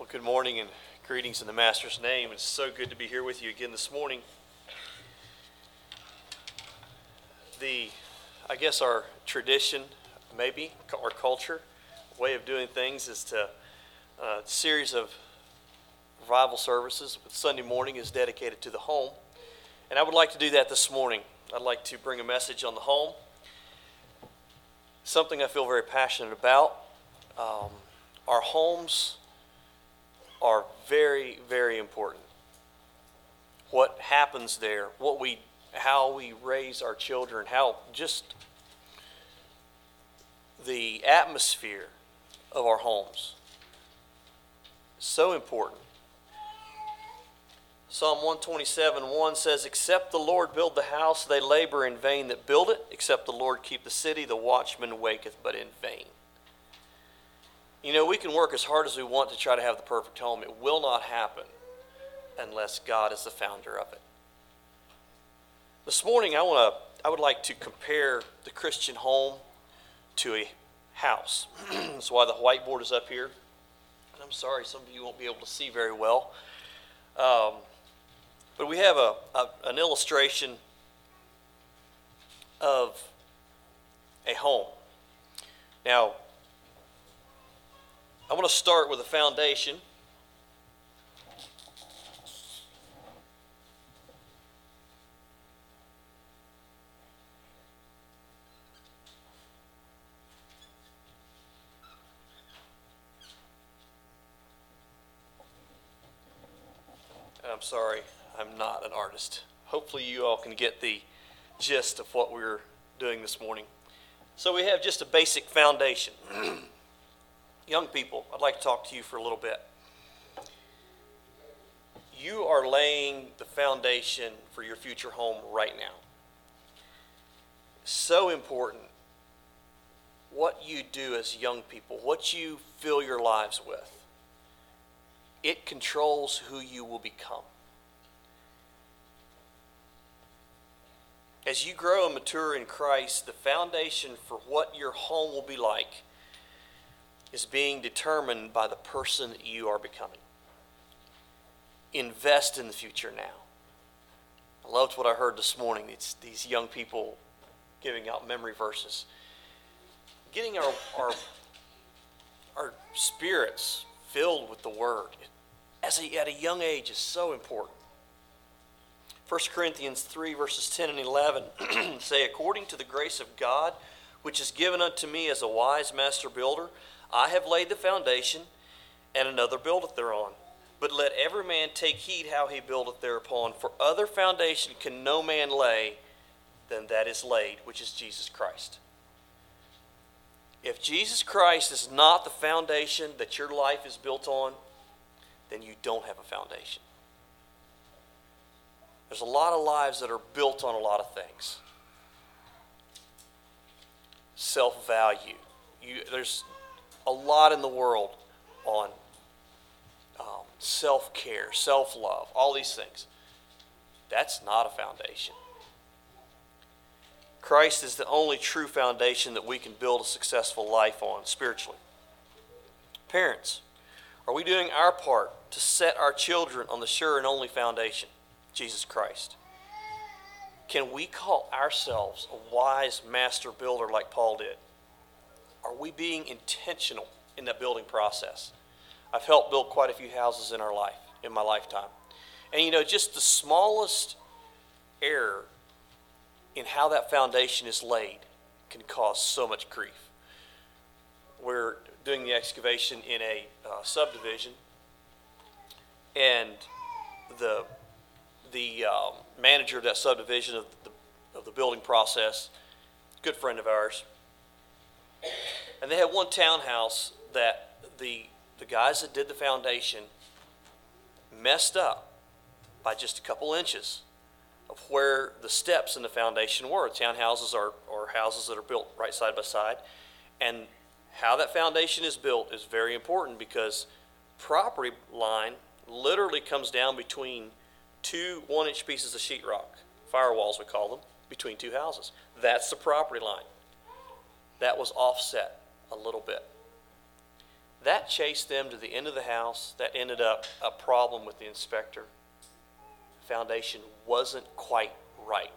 Well, good morning and greetings in the Master's name. It's so good to be here with you again this morning. I guess our tradition, maybe, our culture, way of doing things is to a series of revival services. Sunday morning is dedicated to the home. And I would like to do that this morning. I'd like to bring a message on the home. Something I feel very passionate about. Our homes are very, very important. What happens there, how we raise our children, how just the atmosphere of our homes is so important. Psalm 127:1 says, "Except the Lord build the house, they labor in vain that build it. Except the Lord keep the city, the watchman waketh but in vain." You know, we can work as hard as we want to try to have the perfect home. It will not happen unless God is the founder of it. This morning, I would like to compare the Christian home to a house. That's why the whiteboard is up here. And I'm sorry, some of you won't be able to see very well. But we have an illustration of a home. Now, I want to start with a foundation. I'm sorry, I'm not an artist. Hopefully you all can get the gist of what we're doing this morning. So we have just a basic foundation. Young people, I'd like to talk to you for a little bit. You are laying the foundation for your future home right now. So important what you do as young people, what you fill your lives with. It controls who you will become. As you grow and mature in Christ, the foundation for what your home will be like is being determined by the person that you are becoming. Invest in the future now. I loved what I heard this morning. It's these young people giving out memory verses. Getting our spirits filled with the Word at a young age is so important. 1 Corinthians 3 verses 10 and 11 say, "According to the grace of God, which is given unto me as a wise master builder, I have laid the foundation, and another buildeth thereon. But let every man take heed how he buildeth thereupon. For other foundation can no man lay than that is laid, which is Jesus Christ." If Jesus Christ is not the foundation that your life is built on, then you don't have a foundation. There's a lot of lives that are built on a lot of things. Self-value. There's a lot in the world on self-care, self-love, all these things. That's not a foundation. Christ is the only true foundation that we can build a successful life on spiritually. Parents, are we doing our part to set our children on the sure and only foundation, Jesus Christ? Can we call ourselves a wise master builder like Paul did? Are we being intentional in that building process? I've helped build quite a few houses in my lifetime. And you know, just the smallest error in how that foundation is laid can cause so much grief. We're doing the excavation in a subdivision, and the manager of that subdivision of the building process, good friend of ours, and they had one townhouse that the guys that did the foundation messed up by just a couple inches of where the steps in the foundation were. Townhouses are houses that are built right side by side. And how that foundation is built is very important, because property line literally comes down between two 1-inch pieces of sheetrock, firewalls we call them, between two houses. That's the property line. That was offset a little bit. That chased them to the end of the house. That ended up a problem with the inspector. The foundation wasn't quite right.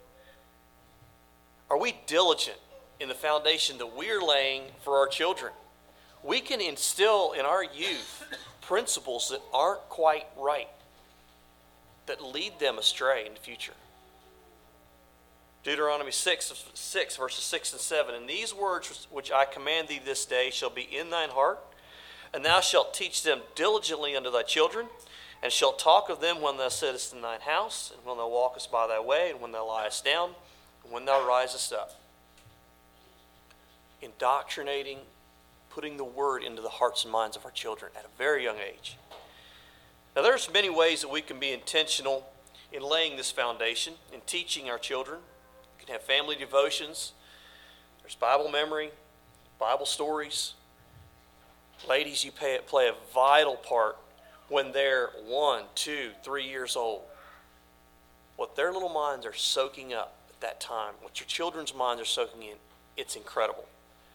Are we diligent in the foundation that we're laying for our children? We can instill in our youth principles that aren't quite right, that lead them astray in the future. Deuteronomy 6 verses 6 and 7. And these words which I command thee this day shall be in thine heart, and thou shalt teach them diligently unto thy children, and shalt talk of them when thou sittest in thine house, and when thou walkest by thy way, and when thou liest down, and when thou risest up. Indoctrinating, putting the word into the hearts and minds of our children at a very young age. Now there's many ways that we can be intentional in laying this foundation, in teaching our children. You can have family devotions. There's Bible memory, Bible stories. Ladies, you play a vital part when they're 1, 2, 3 years old. What their little minds are soaking up at that time, what your children's minds are soaking in, it's incredible.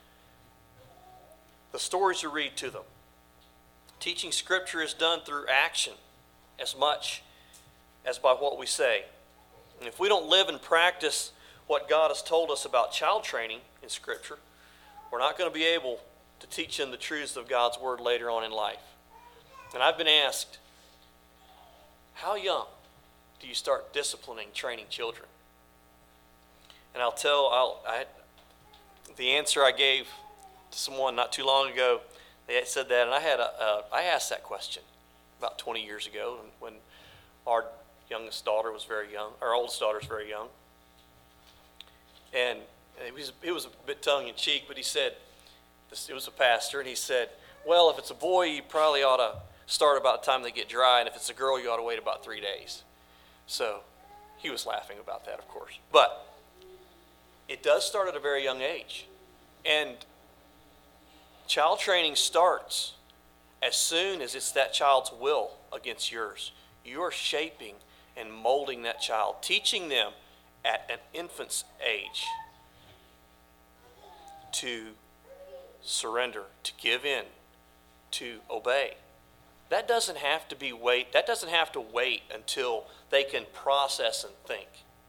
The stories you read to them. Teaching Scripture is done through action as much as by what we say. And if we don't live and practice what God has told us about child training in Scripture, we're not going to be able to teach them the truths of God's Word later on in life. And I've been asked, how young do you start disciplining, training children? And the answer I gave to someone not too long ago, they said that, and I asked that question about 20 years ago when our youngest daughter was very young, our oldest daughter was very young. And it was a bit tongue-in-cheek, but he said, it was a pastor, and he said, well, if it's a boy, you probably ought to start about the time they get dry, and if it's a girl, you ought to wait about 3 days. So he was laughing about that, of course. But it does start at a very young age. And child training starts as soon as it's that child's will against yours. You are shaping and molding that child, teaching them at an infant's age to surrender, to give in, to obey. That doesn't have to wait until they can process and think.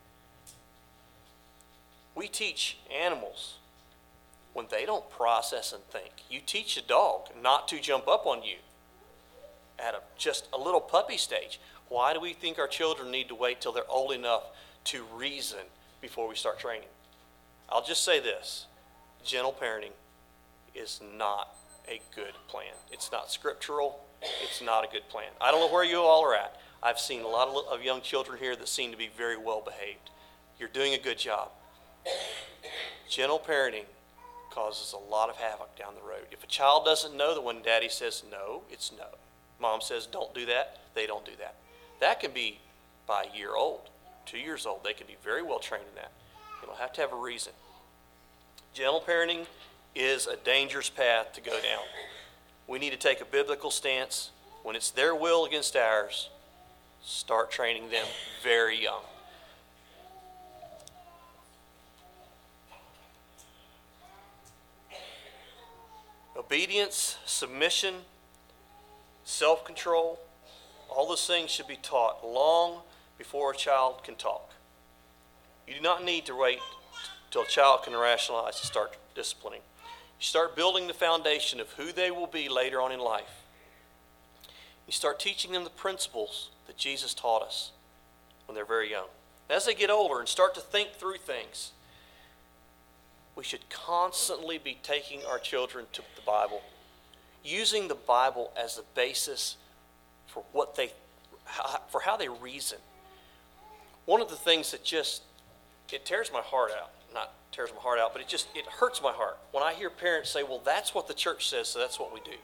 We teach animals when they don't process and think. You teach a dog not to jump up on you at just a little puppy stage. Why do we think our children need to wait till they're old enough to reason before we start training? I'll just say this. Gentle parenting is not a good plan. It's not scriptural. It's not a good plan. I don't know where you all are at. I've seen a lot of young children here that seem to be very well behaved. You're doing a good job. Gentle parenting causes a lot of havoc down the road. If a child doesn't know that when daddy says no, it's no. Mom says don't do that, they don't do that. That can be by a year old, 2 years old. They can be very well trained in that. You don't have to have a reason. Gentle parenting is a dangerous path to go down. We need to take a biblical stance. When it's their will against ours, start training them very young. Obedience, submission, self-control, all those things should be taught long before a child can talk. You do not need to wait till a child can rationalize to start disciplining. You start building the foundation of who they will be later on in life. You start teaching them the principles that Jesus taught us when they're very young. As they get older and start to think through things, we should constantly be taking our children to the Bible, using the Bible as the basis for for how they reason. One of the things that it tears my heart out, not tears my heart out, but it hurts my heart when I hear parents say, well, that's what the church says, so that's what we do.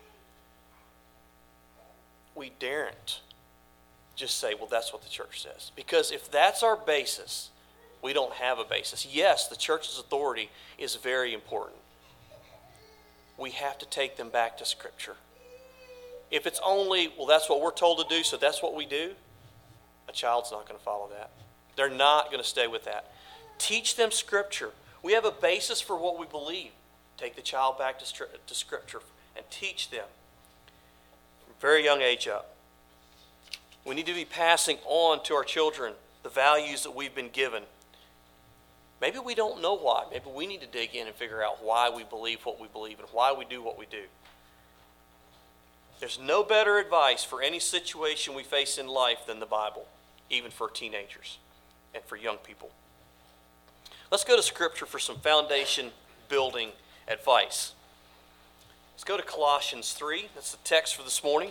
We daren't just say, well, that's what the church says. Because if that's our basis, we don't have a basis. Yes, the church's authority is very important. We have to take them back to Scripture. If it's only, well, that's what we're told to do, so that's what we do, a child's not going to follow that. They're not going to stay with that. Teach them Scripture. We have a basis for what we believe. Take the child back to Scripture and teach them from a very young age up. We need to be passing on to our children the values that we've been given. Maybe we don't know why. Maybe we need to dig in and figure out why we believe what we believe and why we do what we do. There's no better advice for any situation we face in life than the Bible, even for teenagers and for young people. Let's go to Scripture for some foundation building advice. Let's go to Colossians 3. That's the text for this morning.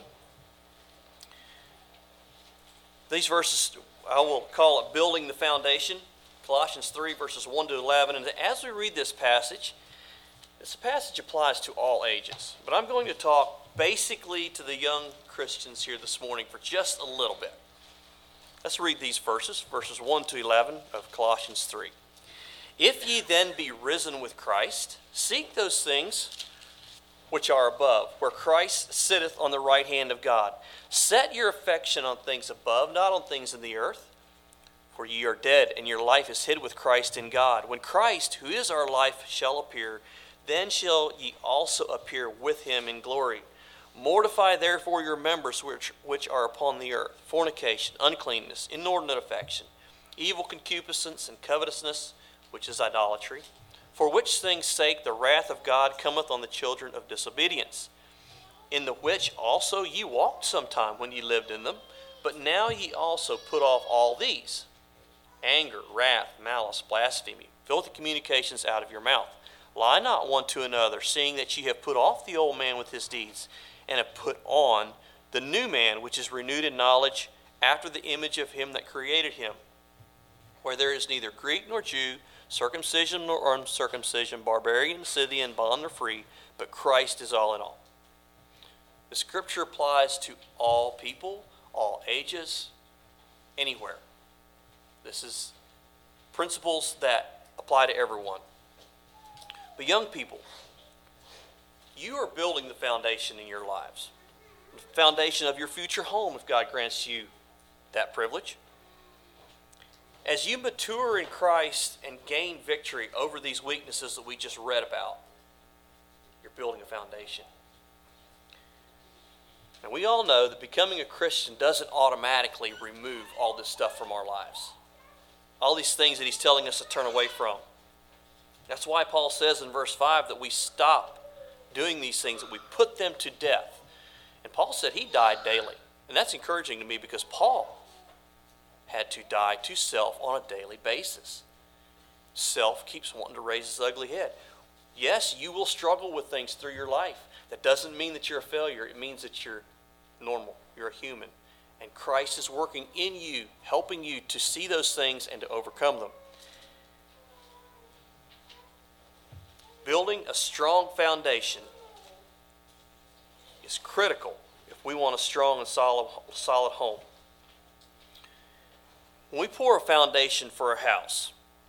These verses, I will call it building the foundation. Colossians 3, verses 1 to 11. And as we read this passage applies to all ages. But I'm going to talk basically to the young Christians here this morning for just a little bit. Let's read these verses 1 to 11 of Colossians 3. If ye then be risen with Christ, seek those things which are above, where Christ sitteth on the right hand of God. Set your affection on things above, not on things in the earth. For ye are dead, and your life is hid with Christ in God. When Christ, who is our life, shall appear, then shall ye also appear with him in glory. Mortify therefore your members which are upon the earth, fornication, uncleanness, inordinate affection, evil concupiscence, and covetousness, which is idolatry. For which things' sake the wrath of God cometh on the children of disobedience, in the which also ye walked sometime when ye lived in them, but now ye also put off all these: anger, wrath, malice, blasphemy, filthy communications out of your mouth. Lie not one to another, seeing that ye have put off the old man with his deeds, and have put on the new man, which is renewed in knowledge after the image of him that created him, where there is neither Greek nor Jew, circumcision nor uncircumcision, barbarian, Scythian, bond nor free, but Christ is all in all. The Scripture applies to all people, all ages, anywhere. This is principles that apply to everyone. But young people, you are building the foundation in your lives. The foundation of your future home, if God grants you that privilege. As you mature in Christ and gain victory over these weaknesses that we just read about, you're building a foundation. And we all know that becoming a Christian doesn't automatically remove all this stuff from our lives. All these things that he's telling us to turn away from. That's why Paul says in verse 5 that we stop doing these things, that we put them to death. And Paul said he died daily. And that's encouraging to me because Paul had to die to self on a daily basis. Self keeps wanting to raise its ugly head. Yes, you will struggle with things through your life. That doesn't mean that you're a failure. It means that you're normal. You're a human. And Christ is working in you, helping you to see those things and to overcome them. Building a strong foundation is critical if we want a strong and solid home. When we pour a foundation for a house,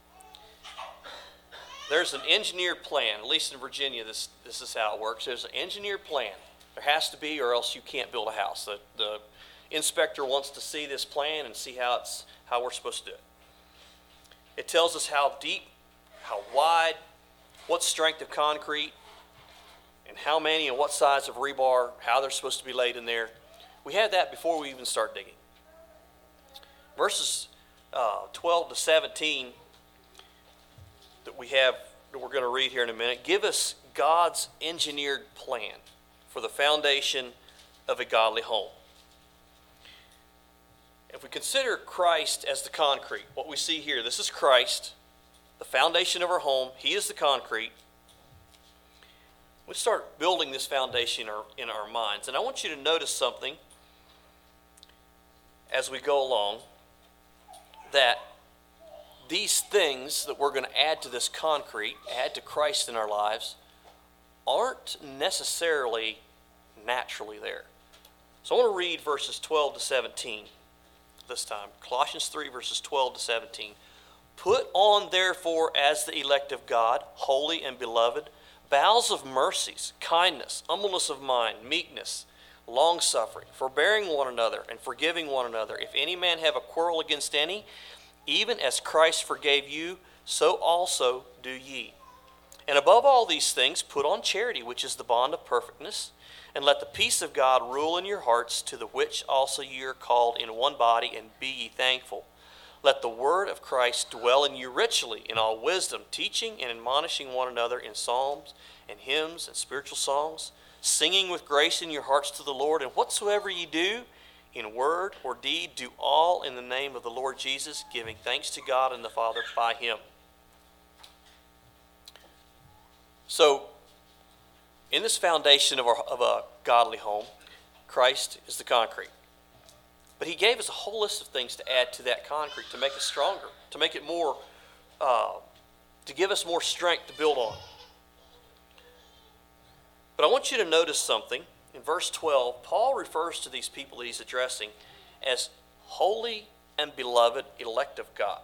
there's an engineered plan. At least in Virginia, this is how it works. There's an engineered plan. There has to be, or else you can't build a house. The inspector wants to see this plan and see how we're supposed to do it. It tells us how deep, how wide, what strength of concrete, and how many and what size of rebar, how they're supposed to be laid in there. We have that before we even start digging. Verses 12 to 17 that we're going to read here in a minute, give us God's engineered plan for the foundation of a godly home. If we consider Christ as the concrete, what we see here, this is Christ, the foundation of our home. He is the concrete. We start building this foundation in our minds. And I want you to notice something as we go along, that these things that we're going to add to this concrete, add to Christ in our lives, aren't necessarily naturally there. So I want to read verses 12 to 17 this time. Colossians 3, verses 12 to 17. Put on, therefore, as the elect of God, holy and beloved, bowels of mercies, kindness, humbleness of mind, meekness, long-suffering, forbearing one another, and forgiving one another. If any man have a quarrel against any, even as Christ forgave you, so also do ye. And above all these things, put on charity, which is the bond of perfectness, and let the peace of God rule in your hearts, to the which also ye are called in one body, and be ye thankful. Let the word of Christ dwell in you richly in all wisdom, teaching and admonishing one another in psalms and hymns and spiritual songs, singing with grace in your hearts to the Lord. And whatsoever ye do, in word or deed, do all in the name of the Lord Jesus, giving thanks to God and the Father by him. So, in this foundation of a godly home, Christ is the concrete. But he gave us a whole list of things to add to that concrete to make it stronger, to make it more, to give us more strength to build on. But I want you to notice something. In verse 12, Paul refers to these people that he's addressing as holy and beloved elect of God.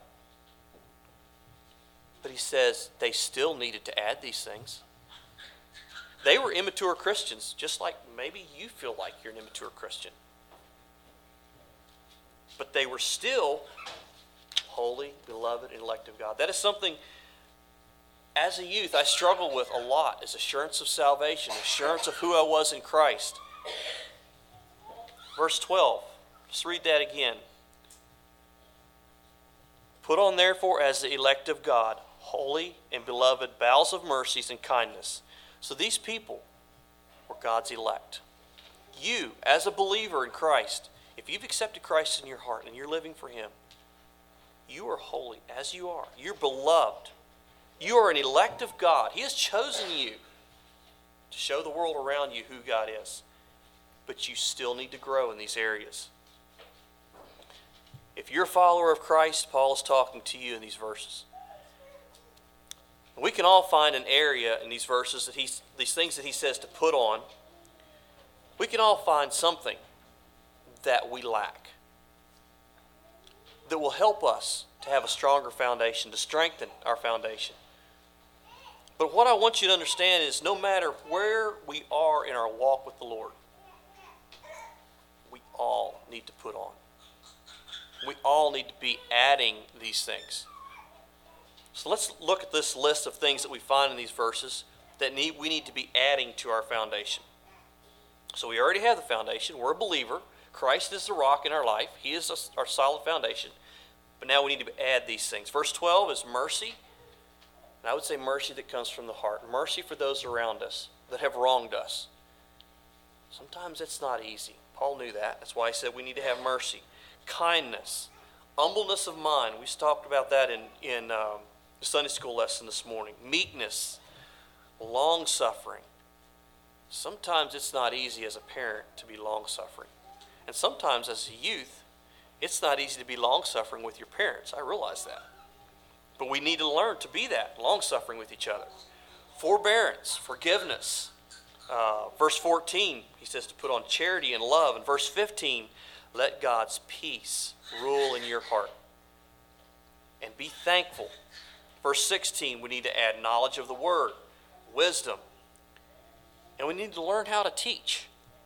But he says they still needed to add these things. They were immature Christians, just like maybe you feel like you're an immature Christian. But they were still holy, beloved, and elect of God. That is something, as a youth, I struggled with a lot, is assurance of salvation, assurance of who I was in Christ. Verse 12, just read that again. Put on therefore as the elect of God, holy and beloved, bowels of mercies and kindness. So these people were God's elect. You, as a believer in Christ, if you've accepted Christ in your heart and you're living for him, you are holy as you are. You're beloved. You are an elect of God. He has chosen you to show the world around you who God is. But you still need to grow in these areas. If you're a follower of Christ, Paul is talking to you in these verses. We can all find an area in these verses, that these things that he says to put on. We can all find something that we lack that will help us to have a stronger foundation, to strengthen our foundation. But what I want you to understand is no matter where we are in our walk with the Lord, we all need to put on. We all need to be adding these things. So let's look at this list of things that we find in these verses that we need to be adding to our foundation. So we already have the foundation. We're a believer. Christ is the rock in our life. He is our solid foundation. But now we need to add these things. Verse 12 is mercy. And I would say mercy that comes from the heart. Mercy for those around us that have wronged us. Sometimes it's not easy. Paul knew that. That's why he said we need to have mercy. Kindness. Humbleness of mind. We talked about that in the Sunday school lesson this morning. Meekness. Long-suffering. Sometimes it's not easy as a parent to be long-suffering. And sometimes as a youth, it's not easy to be long-suffering with your parents. I realize that. But we need to learn to be that, long-suffering with each other. Forbearance, forgiveness. Verse 14, he says to put on charity and love. And verse 15, let God's peace rule in your heart. And be thankful. Verse 16, we need to add knowledge of the word, wisdom. And we need to learn how to teach.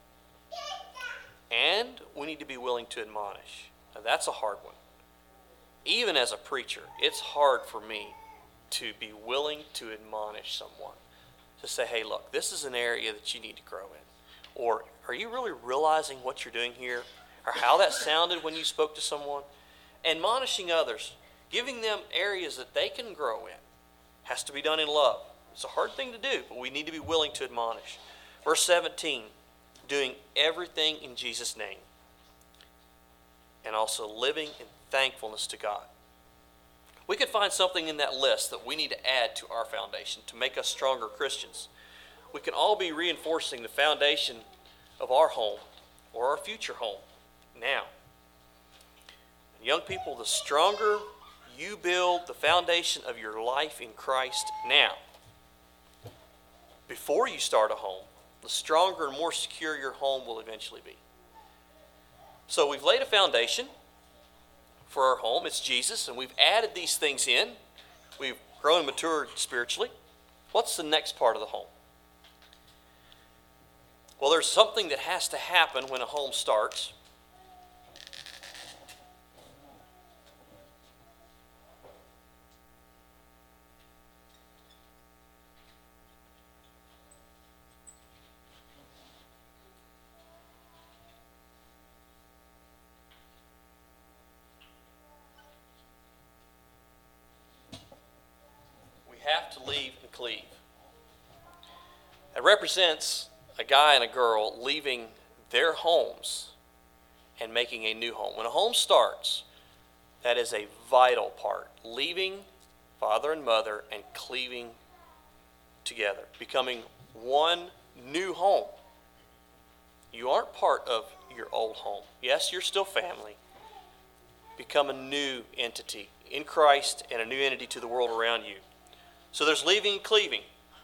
And we need to be willing to admonish. Now that's a hard one. Even as a preacher, it's hard for me to be willing to admonish someone. To say, hey, look, this is an area that you need to grow in. Or, are you really realizing what you're doing here? Or how that sounded when you spoke to someone? Admonishing others, giving them areas that they can grow in, has to be done in love. It's a hard thing to do, but we need to be willing to admonish. Verse 17, doing everything in Jesus' name. And also living in thankfulness to God. We could find something in that list that we need to add to our foundation to make us stronger Christians. We can all be reinforcing the foundation of our home or our future home now. And young people, the stronger you build the foundation of your life in Christ now, before you start a home, the stronger and more secure your home will eventually be. So we've laid a foundation for our home. It's Jesus, and we've added these things in. We've grown and matured spiritually. What's the next part of the home? Well, there's something that has to happen when a home starts. to leave and cleave. It represents a guy and a girl leaving their homes and making a new home. When a home starts, that is a vital part. Leaving father and mother and cleaving together, becoming one new home. You aren't part of your old home. Yes, you're still family. Become a new entity in Christ and a new entity to the world around you. So there's leaving and cleaving.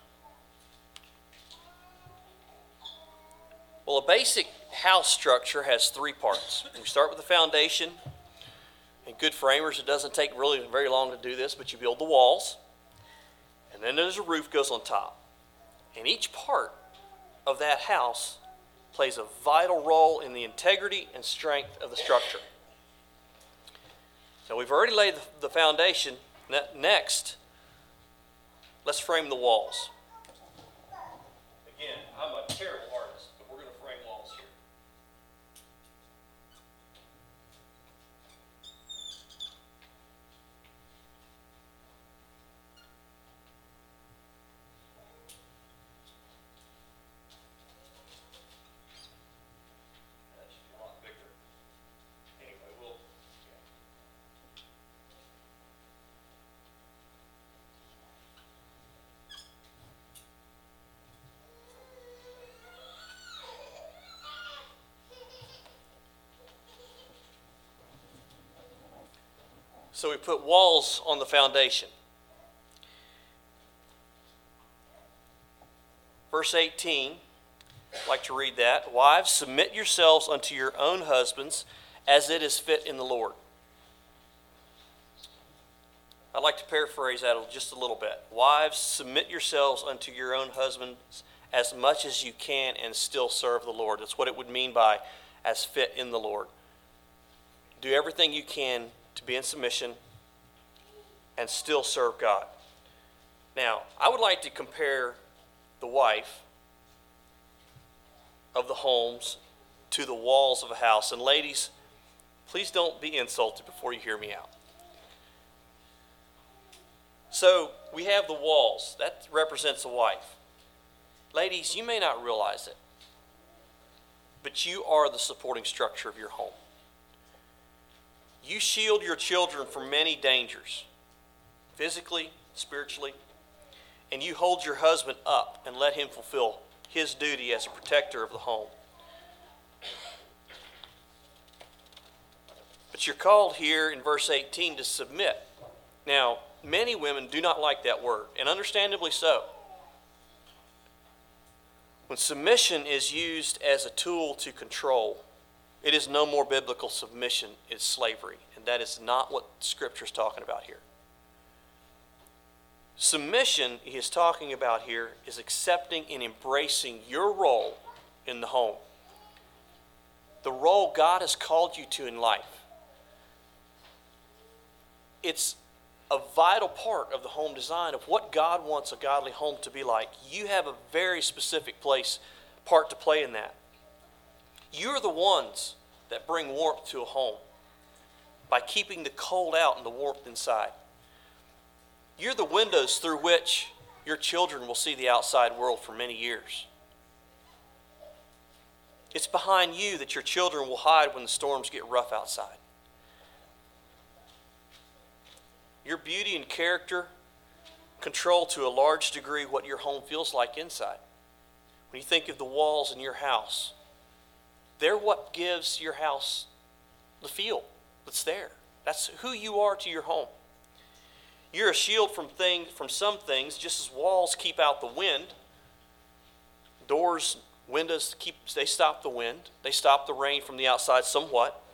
Well, a basic house structure has three parts. We start with the foundation. And good framers, it doesn't take really very long to do this, but you build the walls. And then there's a roof goes on top. And each part of that house plays a vital role in the integrity and strength of the structure. So we've already laid the foundation. Next, let's frame the walls. Again, I'm a terrible artist, but we're going to frame walls here. That should be a lot bigger. Anyway, So we put walls on the foundation. Verse 18, I'd like to read that. Wives, submit yourselves unto your own husbands as it is fit in the Lord. I'd like to paraphrase that just a little bit. Wives, submit yourselves unto your own husbands as much as you can and still serve the Lord. That's what it would mean by as fit in the Lord. Do everything you can to be in submission and still serve God. Now, I would like to compare the wife of the homes to the walls of a house. And ladies, please don't be insulted before you hear me out. So we have the walls. That represents a wife. Ladies, you may not realize it, but you are the supporting structure of your home. You shield your children from many dangers, physically, spiritually, and you hold your husband up and let him fulfill his duty as a protector of the home. But you're called here in verse 18 to submit. Now, many women do not like that word, and understandably so. When submission is used as a tool to control, it is no more biblical submission, it's slavery. And that is not what Scripture is talking about here. Submission he is talking about here is accepting and embracing your role in the home. The role God has called you to in life. It's a vital part of the home design of what God wants a godly home to be like. You have a very specific part to play in that. You're the ones that bring warmth to a home by keeping the cold out and the warmth inside. You're the windows through which your children will see the outside world for many years. It's behind you that your children will hide when the storms get rough outside. Your beauty and character control to a large degree what your home feels like inside. When you think of the walls in your house, they're what gives your house the feel that's there. That's who you are to your home. You're a shield from some things, just as walls keep out the wind. Doors, windows, they stop the wind. They stop the rain from the outside somewhat.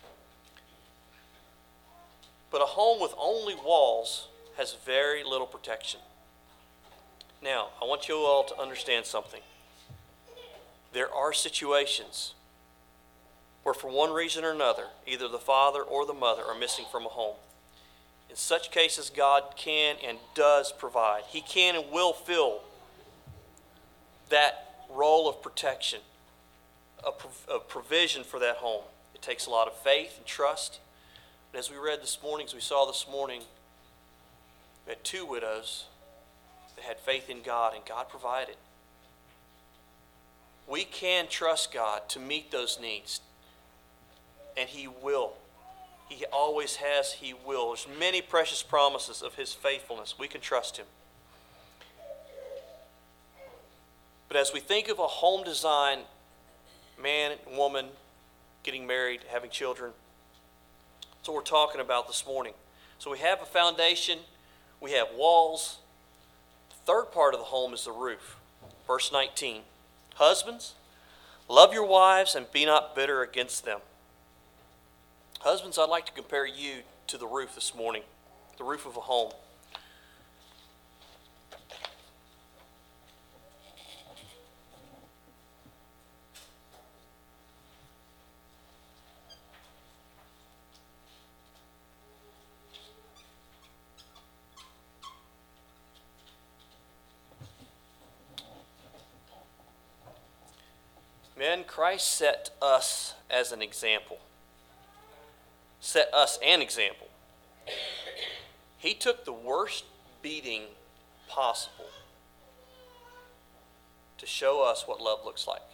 But a home with only walls has very little protection. Now, I want you all to understand something. There are situations where for one reason or another, either the father or the mother are missing from a home. In such cases, God can and does provide. He can and will fill that role of protection, of provision for that home. It takes a lot of faith and trust. But as we read this morning, as we saw this morning, we had two widows had faith in God, and God provided. We can trust God to meet those needs, and He will. He always has, He will. There's many precious promises of His faithfulness. We can trust Him. But as we think of a home design, man and woman getting married, having children, that's what we're talking about this morning. So we have a foundation, we have walls. The third part of the home is the roof. Verse 19. Husbands, love your wives and be not bitter against them. Husbands, I'd like to compare you to the roof this morning, the roof of a home. Men, Christ set us as an example. Set us an example. He took the worst beating possible to show us what love looks like.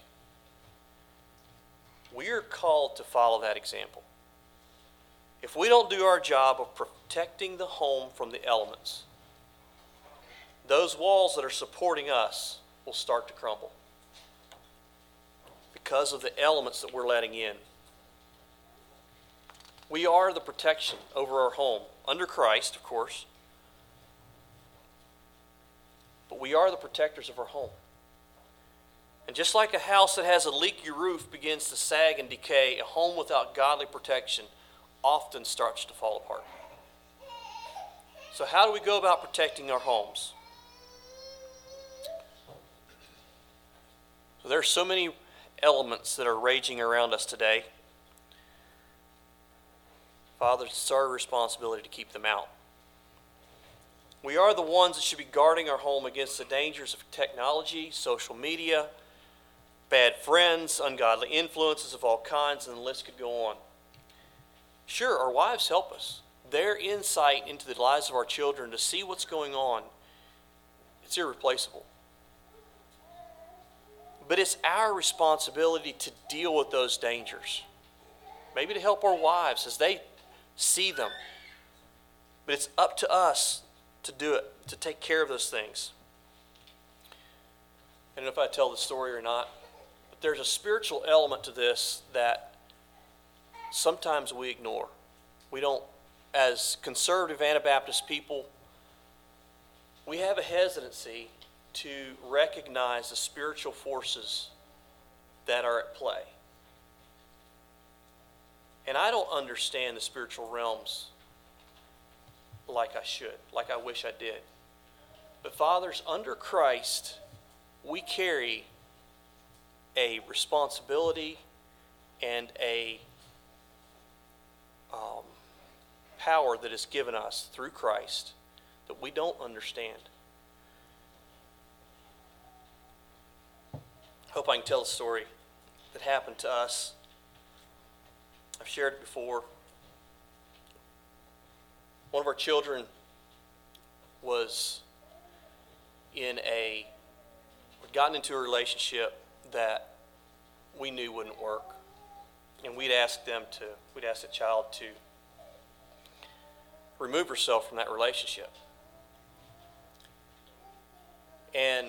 We are called to follow that example. If we don't do our job of protecting the home from the elements, those walls that are supporting us will start to crumble because of the elements that we're letting in. We are the protection over our home, under Christ, of course. But we are the protectors of our home. And just like a house that has a leaky roof begins to sag and decay, a home without godly protection often starts to fall apart. So how do we go about protecting our homes? So there are so many elements that are raging around us today. Father, it's our responsibility to keep them out. We are the ones that should be guarding our home against the dangers of technology, social media, bad friends, ungodly influences of all kinds, and the list could go on. Sure, our wives help us. Their insight into the lives of our children to see what's going on, it's irreplaceable. But it's our responsibility to deal with those dangers. Maybe to help our wives as they see them. But it's up to us to do it, to take care of those things. I don't know if I tell the story or not, but there's a spiritual element to this that sometimes we ignore. We don't, as conservative Anabaptist people, we have a hesitancy to recognize the spiritual forces that are at play. And I don't understand the spiritual realms like I should, like I wish I did. But fathers, under Christ, we carry a responsibility and a power that is given us through Christ that we don't understand. Hope I can tell a story that happened to us. I've shared it before. One of our children was we'd gotten into a relationship that we knew wouldn't work. And we'd asked the child to remove herself from that relationship. And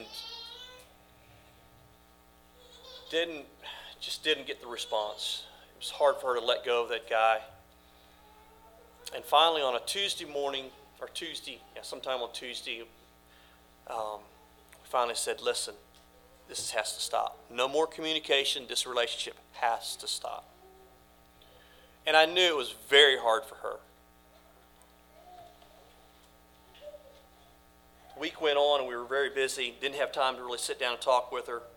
didn't get the response. It was hard for her to let go of that guy. And finally, on a sometime on Tuesday, we finally said, listen, this has to stop. No more communication. This relationship has to stop. And I knew it was very hard for her. The week went on and we were very busy. Didn't have time to really sit down and talk with her.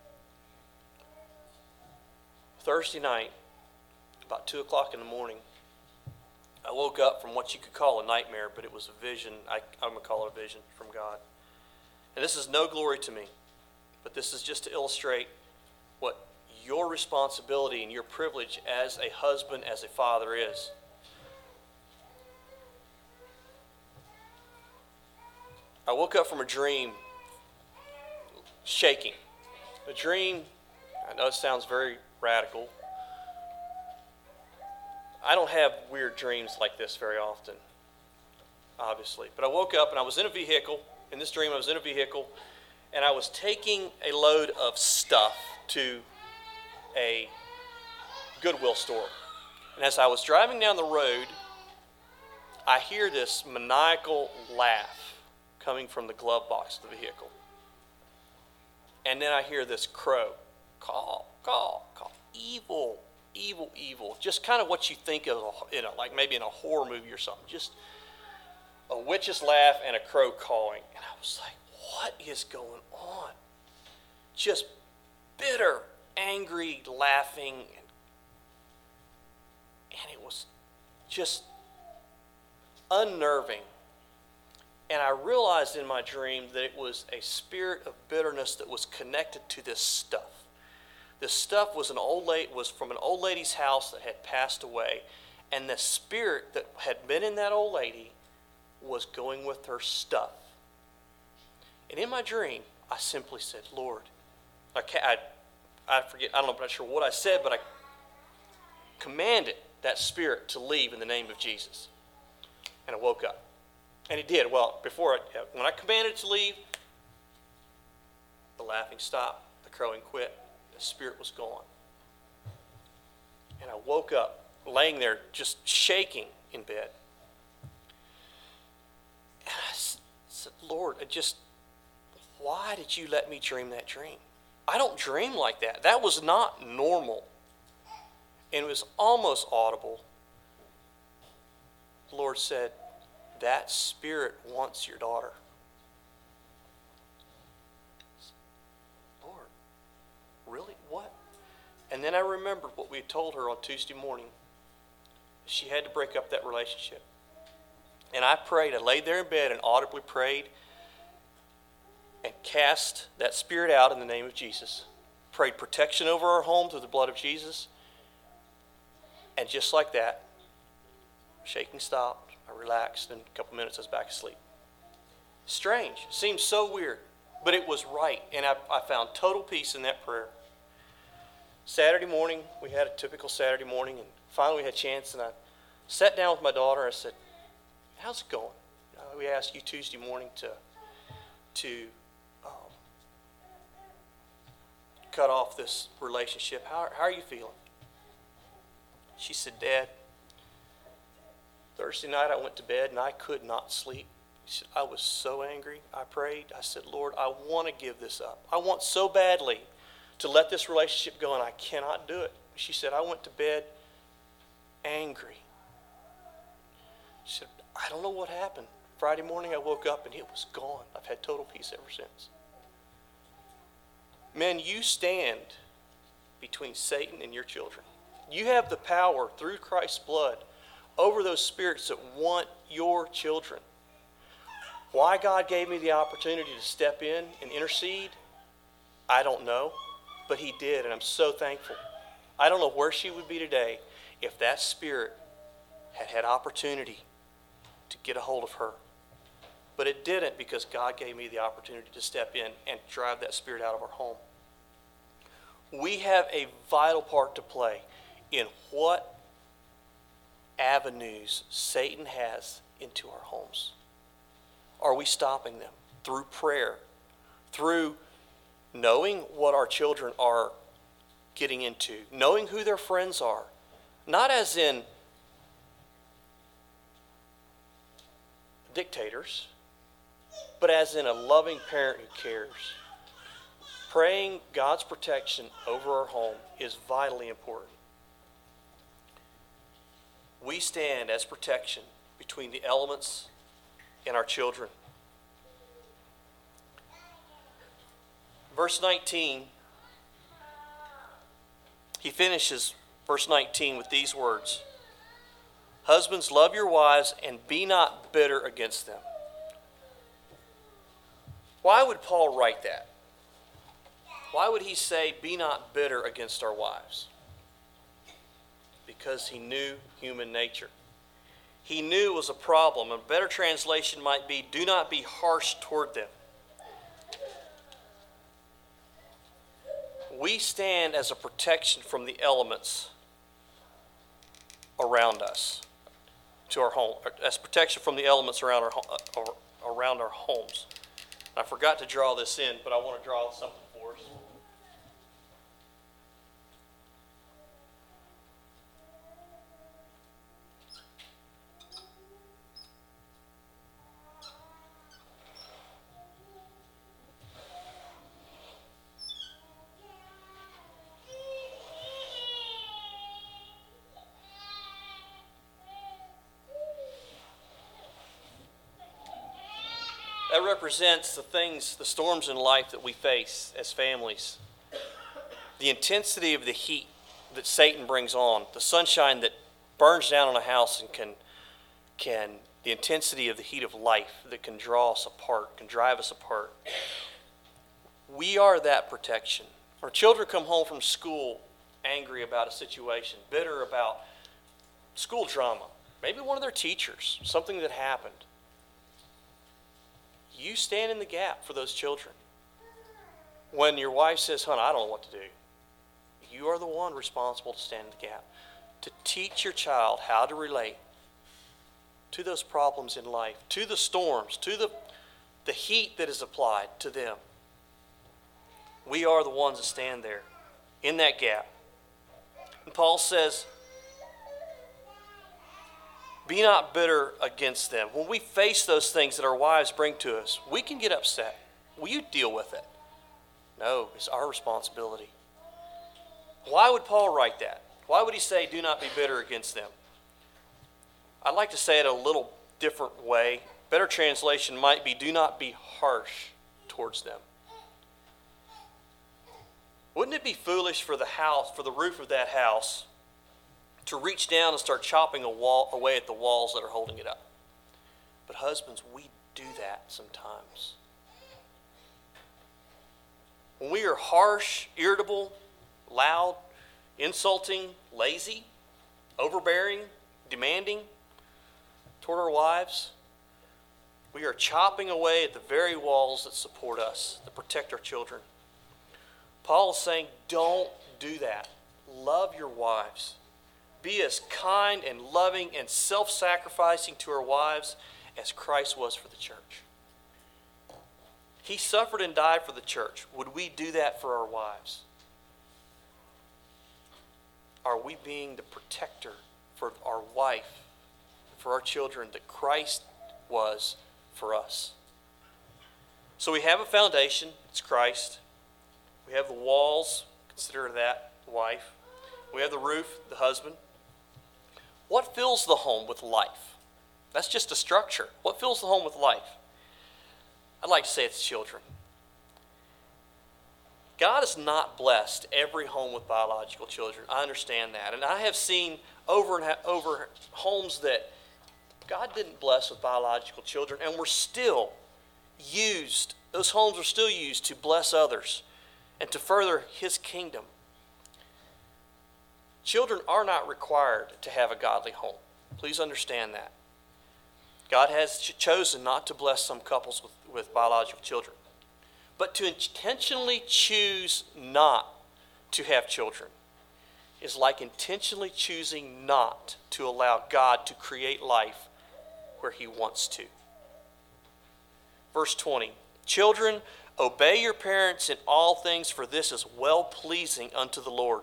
Thursday night, about 2 o'clock in the morning, I woke up from what you could call a nightmare, but it was a vision. I'm going to call it a vision from God. And this is no glory to me, but this is just to illustrate what your responsibility and your privilege as a husband, as a father is. I woke up from a dream shaking. A dream, I know it sounds very radical. I don't have weird dreams like this very often, obviously. But I woke up and I was in a vehicle. In this dream, I was in a vehicle, and I was taking a load of stuff to a Goodwill store. And as I was driving down the road, I hear this maniacal laugh coming from the glove box of the vehicle. And then I hear this crow, caw, caw, caw, evil, evil, evil. Just kind of what you think of, like maybe in a horror movie or something. Just a witch's laugh and a crow cawing. And I was like, what is going on? Just bitter, angry, laughing. And it was just unnerving. And I realized in my dream that it was a spirit of bitterness that was connected to this stuff. This stuff was from an old lady's house that had passed away, and the spirit that had been in that old lady was going with her stuff. And in my dream, I simply said, Lord, I forget, I don't know, I'm not sure what I said, but I commanded that spirit to leave in the name of Jesus. And I woke up. And it did. Well, when I commanded it to leave, the laughing stopped, the crowing quit, the spirit was gone. And I woke up, laying there, just shaking in bed. And I said, Lord, why did you let me dream that dream? I don't dream like that. That was not normal. And it was almost audible. The Lord said, that spirit wants your daughter. Lord, really? What? And then I remembered what we had told her on Tuesday morning. She had to break up that relationship. And I prayed. I laid there in bed and audibly prayed and cast that spirit out in the name of Jesus. Prayed protection over our home through the blood of Jesus. And just like that, shaking stopped. I relaxed, and a couple minutes I was back asleep. Strange. Seems so weird, but it was right. And I found total peace in that prayer. Saturday morning, we had a typical Saturday morning, and finally we had a chance, and I sat down with my daughter, and I said, how's it going? We asked you Tuesday morning to cut off this relationship. How are you feeling? She said, Dad, Thursday night I went to bed and I could not sleep. She said, I was so angry. I prayed. I said, Lord, I want to give this up. I want so badly to let this relationship go, and I cannot do it. She said, I went to bed angry. She said, I don't know what happened. Friday morning I woke up and it was gone. I've had total peace ever since. Men, you stand between Satan and your children. You have the power through Christ's blood over those spirits that want your children. Why God gave me the opportunity to step in and intercede, I don't know, but He did, and I'm so thankful. I don't know where she would be today if that spirit had opportunity to get a hold of her. But it didn't, because God gave me the opportunity to step in and drive that spirit out of our home. We have a vital part to play in what avenues Satan has into our homes. Are we stopping them through prayer, through knowing what our children are getting into, knowing who their friends are, not as in dictators, but as in a loving parent who cares. Praying God's protection over our home is vitally important. We stand as protection between the elements and our children. Verse 19, he finishes verse 19 with these words. Husbands, love your wives and be not bitter against them. Why would Paul write that? Why would he say, be not bitter against our wives? Because he knew human nature. He knew it was a problem. A better translation might be, do not be harsh toward them. We stand as a protection from the elements around us, to our home, as protection from the elements around our homes. I forgot to draw this in, but I want to draw something for us. That represents the storms in life that we face as families. The intensity of the heat that Satan brings on, the sunshine that burns down on a house and the intensity of the heat of life that can draw us apart, can drive us apart. We are that protection. Our children come home from school angry about a situation, bitter about school drama, maybe one of their teachers, something that happened. You stand in the gap for those children. When your wife says, "Hon, I don't know what to do," you are the one responsible to stand in the gap, to teach your child how to relate to those problems in life, to the storms, to the heat that is applied to them. We are the ones that stand there in that gap. And Paul says, be not bitter against them. When we face those things that our wives bring to us, we can get upset. Will you deal with it? No, it's our responsibility. Why would Paul write that? Why would he say, do not be bitter against them? I'd like to say it a little different way. Better translation might be, do not be harsh towards them. Wouldn't it be foolish for the roof of that house, to reach down and start chopping away at the walls that are holding it up? But husbands, we do that sometimes. When we are harsh, irritable, loud, insulting, lazy, overbearing, demanding toward our wives, we are chopping away at the very walls that support us, that protect our children. Paul is saying, don't do that. Love your wives. Be as kind and loving and self-sacrificing to our wives as Christ was for the church. He suffered and died for the church. Would we do that for our wives? Are we being the protector for our wife, for our children that Christ was for us? So we have a foundation, it's Christ. We have the walls, consider that, the wife. We have the roof, the husband. What fills the home with life? That's just a structure. What fills the home with life? I'd like to say it's children. God has not blessed every home with biological children. I understand that. And I have seen over and over homes that God didn't bless with biological children and were still used. Those homes are still used to bless others and to further His kingdom. Children are not required to have a godly home. Please understand that. God has chosen not to bless some couples with biological children. But to intentionally choose not to have children is like intentionally choosing not to allow God to create life where He wants to. Verse 20, children, obey your parents in all things, for this is well-pleasing unto the Lord.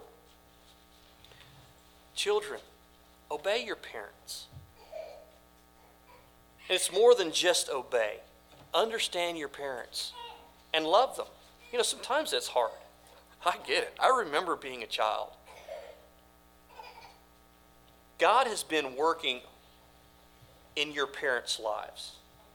Children, obey your parents. And it's more than just obey. Understand your parents and love them. You know, sometimes that's hard. I get it. I remember being a child. God has been working in your parents' lives.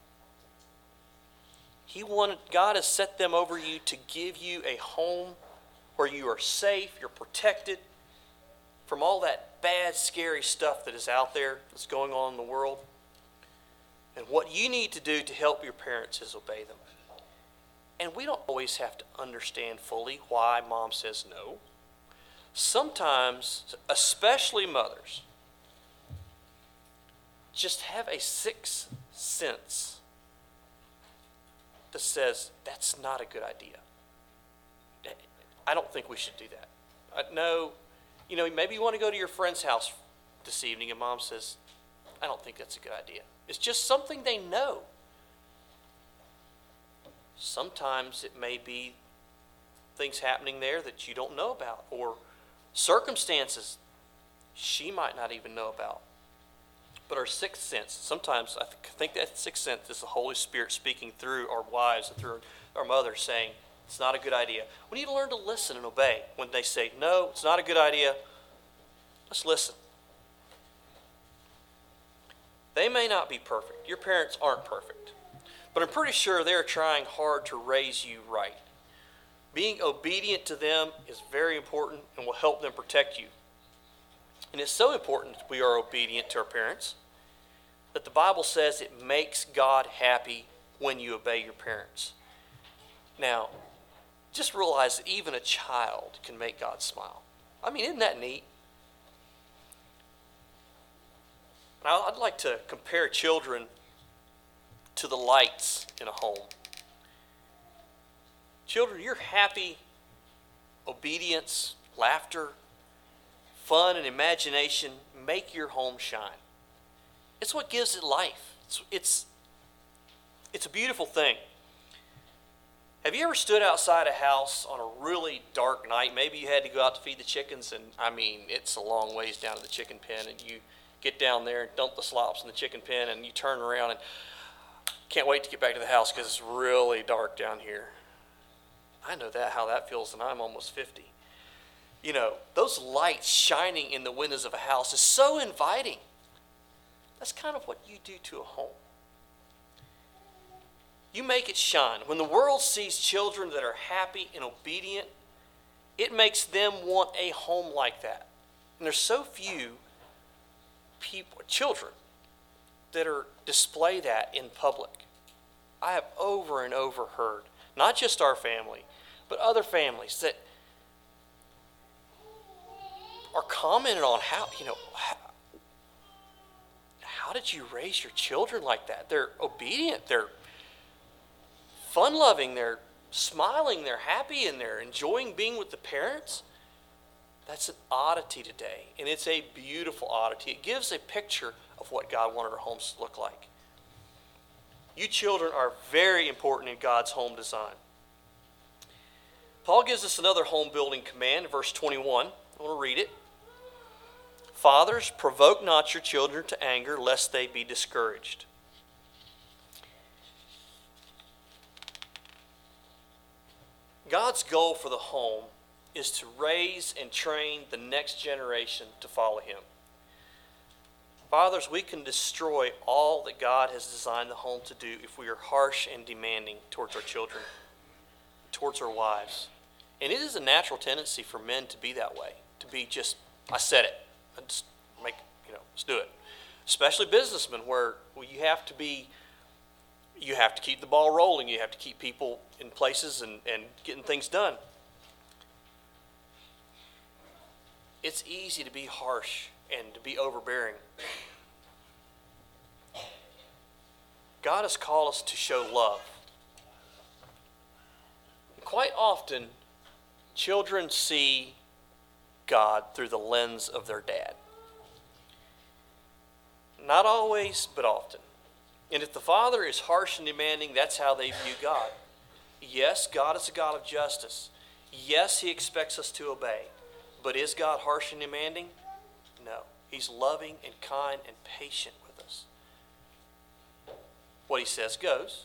God has set them over you to give you a home where you are safe, you're protected from all that bad, scary stuff that is out there, that's going on in the world. And what you need to do to help your parents is obey them. And we don't always have to understand fully why mom says no. Sometimes, especially mothers, just have a sixth sense that says that's not a good idea. I don't think we should do that. No, maybe you want to go to your friend's house this evening and mom says, I don't think that's a good idea. It's just something they know. Sometimes it may be things happening there that you don't know about, or circumstances she might not even know about. But our sixth sense, sometimes I think that sixth sense is the Holy Spirit speaking through our wives and through our mothers saying, it's not a good idea. We need to learn to listen and obey. When they say, no, it's not a good idea, let's listen. They may not be perfect. Your parents aren't perfect. But I'm pretty sure they're trying hard to raise you right. Being obedient to them is very important and will help them protect you. And it's so important that we are obedient to our parents that the Bible says it makes God happy when you obey your parents. Now, just realize that even a child can make God smile. I mean, isn't that neat? Now, I'd like to compare children to the lights in a home. Children, your happy obedience, laughter, fun, and imagination make your home shine. It's what gives it life. It's a beautiful thing. Have you ever stood outside a house on a really dark night? Maybe you had to go out to feed the chickens, and it's a long ways down to the chicken pen, and you get down there and dump the slops in the chicken pen, and you turn around and can't wait to get back to the house because it's really dark down here. I know how that feels, and I'm almost 50. Those lights shining in the windows of a house is so inviting. That's kind of what you do to a home. You make it shine. When the world sees children that are happy and obedient, it makes them want a home like that. And there's so few children that display that in public. I have over and over heard, not just our family, but other families that are commenting on how did you raise your children like that? They're obedient, they're fun-loving, they're smiling, they're happy, and they're enjoying being with the parents. That's an oddity today, and it's a beautiful oddity. It gives a picture of what God wanted our homes to look like. You children are very important in God's home design. Paul gives us another home building command in verse 21. I want to read it. Fathers, provoke not your children to anger, lest they be discouraged. God's goal for the home is to raise and train the next generation to follow Him. Fathers, we can destroy all that God has designed the home to do if we are harsh and demanding towards our children, towards our wives. And it is a natural tendency for men to be that way, to be just, I said it, let's do it. Especially businessmen, where you have to keep the ball rolling, you have to keep people in places and getting things done. It's easy to be harsh and to be overbearing. God has called us to show love. And quite often, children see God through the lens of their dad. Not always, but often. And if the father is harsh and demanding, that's how they view God. Yes, God is a God of justice. Yes, He expects us to obey. But is God harsh and demanding? No. He's loving and kind and patient with us. What He says goes.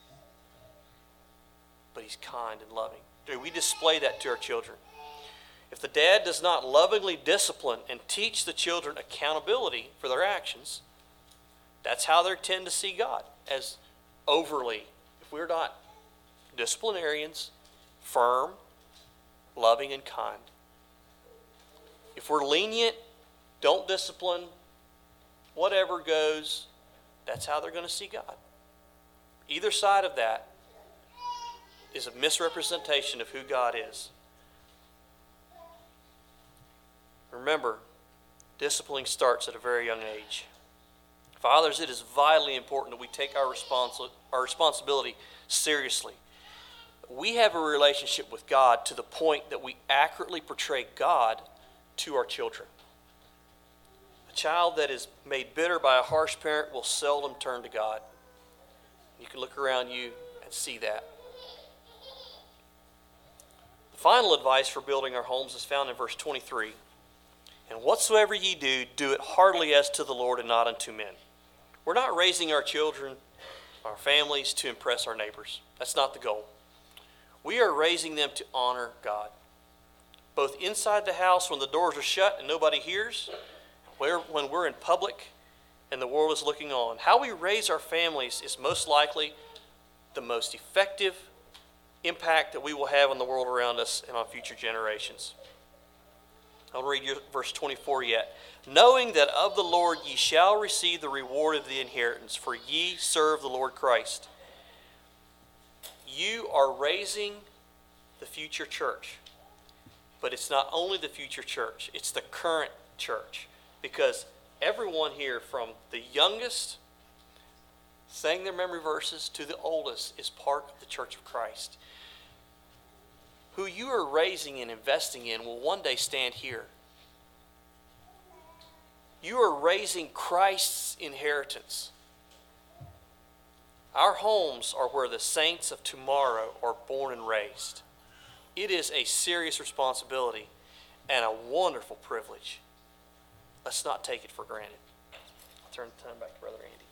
But He's kind and loving. We display that to our children. If the dad does not lovingly discipline and teach the children accountability for their actions, that's how they tend to see God, as overly. If we're not disciplinarians, firm, loving, and kind. If we're lenient, don't discipline, whatever goes, that's how they're going to see God. Either side of that is a misrepresentation of who God is. Remember, disciplining starts at a very young age. Fathers, it is vitally important that we take our responsibility seriously. We have a relationship with God to the point that we accurately portray God to our children. A child that is made bitter by a harsh parent will seldom turn to God. You can look around you and see that. The final advice for building our homes is found in verse 23. And whatsoever ye do, do it heartily as to the Lord and not unto men. We're not raising our children, our families, to impress our neighbors. That's not the goal. We are raising them to honor God. Both inside the house when the doors are shut and nobody hears, when we're in public and the world is looking on. How we raise our families is most likely the most effective impact that we will have on the world around us and on future generations. I'll read you verse 24 yet. Knowing that of the Lord ye shall receive the reward of the inheritance, for ye serve the Lord Christ. You are raising the future church. But it's not only the future church, it's the current church. Because everyone here, from the youngest saying their memory verses to the oldest, is part of the church of Christ. Who you are raising and investing in will one day stand here. You are raising Christ's inheritance. Our homes are where the saints of tomorrow are born and raised. It is a serious responsibility and a wonderful privilege. Let's not take it for granted. I'll turn the time back to Brother Andy.